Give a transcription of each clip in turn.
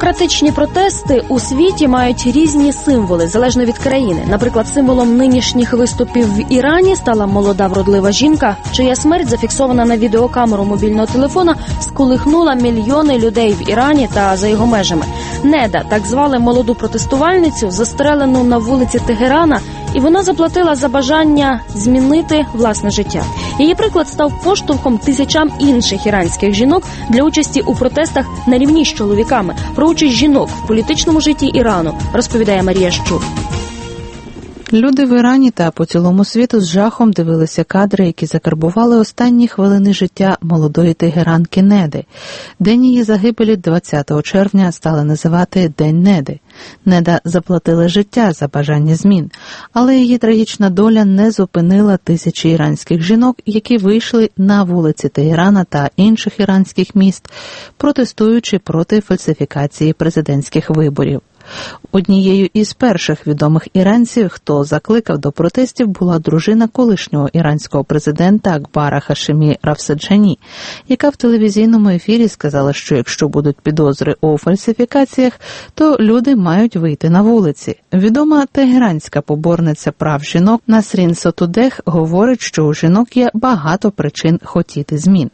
Демократичні протести у світі мають різні символи, залежно від країни. Наприклад, символом нинішніх виступів в Ірані стала молода вродлива жінка, чия смерть, зафіксована на відеокамеру мобільного телефона, сколихнула мільйони людей в Ірані та за його межами. Неда, так звали молоду протестувальницю, застрелену на вулиці Тегерана, і вона заплатила за бажання змінити власне життя. Її приклад став поштовхом тисячам інших іранських жінок для участі у протестах на рівні з чоловіками. Про участь жінок в політичному житті Ірану розповідає Марія Щур. Люди в Ірані та по цілому світу з жахом дивилися кадри, які закарбували останні хвилини життя молодої тегеранки Неди. День її загибелі 20 червня стали називати День Неди. Неда заплатила життя за бажання змін, але її трагічна доля не зупинила тисячі іранських жінок, які вийшли на вулиці Тегерана та інших іранських міст, протестуючи проти фальсифікації президентських виборів. Однією із перших відомих іранців, хто закликав до протестів, була дружина колишнього іранського президента Акбара Хашемі Рафсанджані, яка в телевізійному ефірі сказала, що якщо будуть підозри у фальсифікаціях, то люди мають вийти на вулиці. Відома тегеранська поборниця прав жінок Насрін Сотудех говорить, що у жінок є багато причин хотіти змін.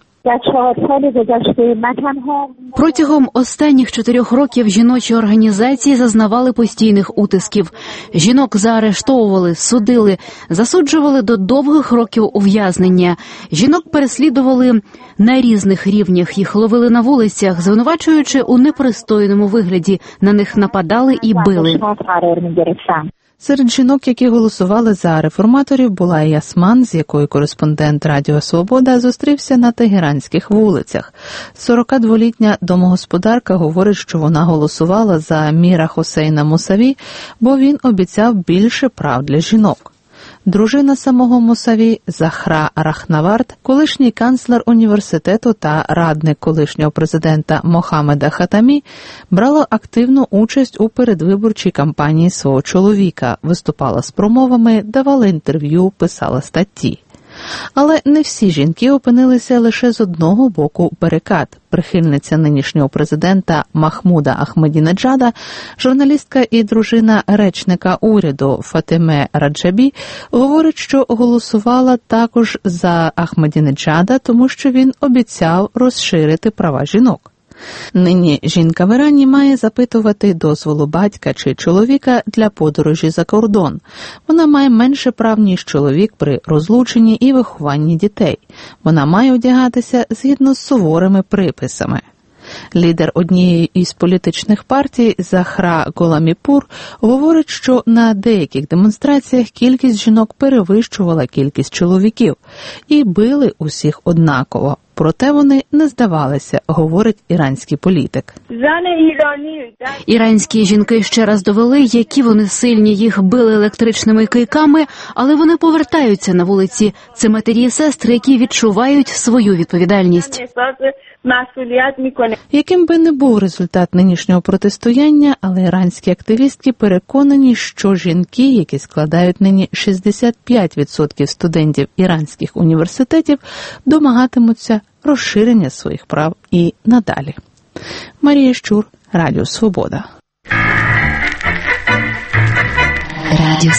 Протягом останніх 4 років жіночі організації зазнавали постійних утисків. Жінок заарештовували, судили, засуджували до довгих років ув'язнення. Жінок переслідували на різних рівнях, їх ловили на вулицях, звинувачуючи у непристойному вигляді. На них нападали і били. Серед жінок, які голосували за реформаторів, була і Ясман, з якою кореспондент Радіо Свобода зустрівся на тегеранських вулицях. 42-літня домогосподарка говорить, що вона голосувала за Міра Хосейна Мусаві, бо він обіцяв більше прав для жінок. Дружина самого Мусаві Захра Рахнавард, колишній канцлер університету та радник колишнього президента Мохаммеда Хатамі, брала активну участь у передвиборчій кампанії свого чоловіка, виступала з промовами, давала інтерв'ю, писала статті. Але не всі жінки опинилися лише з одного боку барикад. Прихильниця нинішнього президента Махмуда Ахмедінеджада, журналістка і дружина речника уряду Фатеме Раджабі, говорить, що голосувала також за Ахмедінеджада, тому що він обіцяв розширити права жінок. Нині жінка в Ірані має запитувати дозволу батька чи чоловіка для подорожі за кордон. Вона має менше прав, ніж чоловік при розлученні і вихованні дітей. Вона має одягатися згідно з суворими приписами. Лідер однієї із політичних партій Захра Голаміпур говорить, що на деяких демонстраціях кількість жінок перевищувала кількість чоловіків і били усіх однаково. Проте вони не здавалися, говорить іранський політик. Іранські жінки ще раз довели, які вони сильні, їх били електричними кийками, але вони повертаються на вулиці. Це матері і сестри, які відчувають свою відповідальність. Яким би не був результат нинішнього протистояння, але іранські активістки переконані, що жінки, які складають нині 65% студентів іранських університетів, домагатимуться розширення своїх прав і надалі. Марія Щур, Радіо Свобода.